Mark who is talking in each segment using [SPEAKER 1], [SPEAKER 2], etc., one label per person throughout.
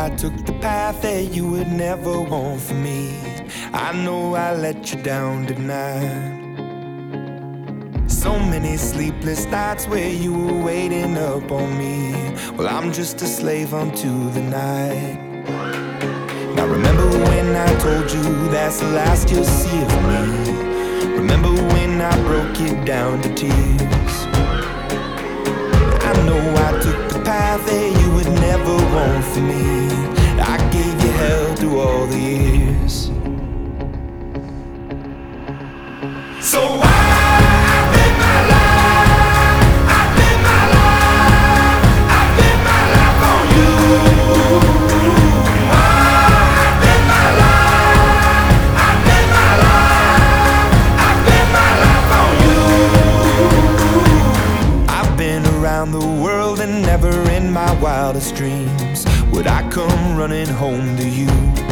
[SPEAKER 1] I took the path that you would never want for me. I know I let you down tonight. So many sleepless nights where you were waiting up on me. Well, I'm just a slave unto the night. Now remember when I told you that's the last you'll see of me. Remember when I broke it down to tears. I know I took the path that you would never want for me. I gave you hell through all the years. So around the world and never in my wildest dreams would I come running home to you.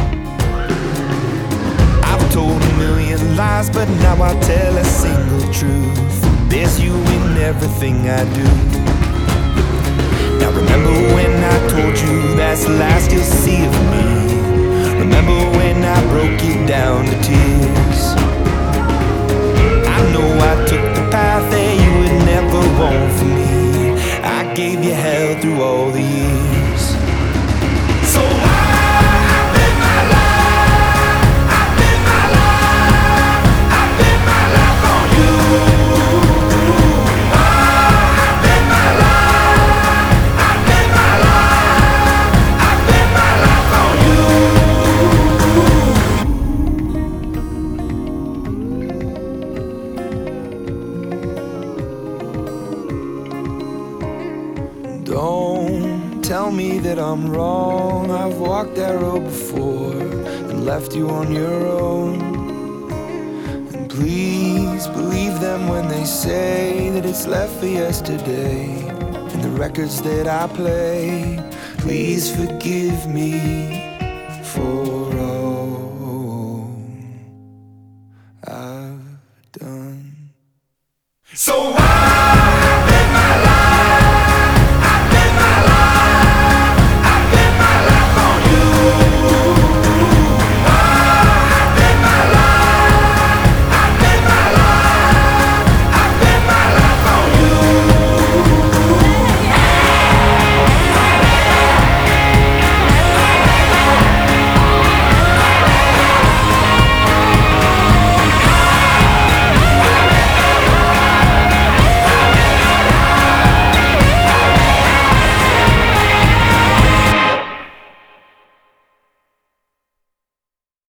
[SPEAKER 1] I've told a million lies, but now I tell a single truth. There's you in everything I do. Now remember when I told you that's the last you'll see of me. Remember when I broke it down to tears. I know I took the path that you would never want for me. I gave you hell through all the years. So I bet my life, I bet my life, I bet my life on you. I bet my life, I bet my life, I bet my life on you. Don't tell me that I'm wrong. I've walked that road before and left you on your own. And please believe them when they say that it's left for yesterday. And the records that I play, please forgive me for all I've done. So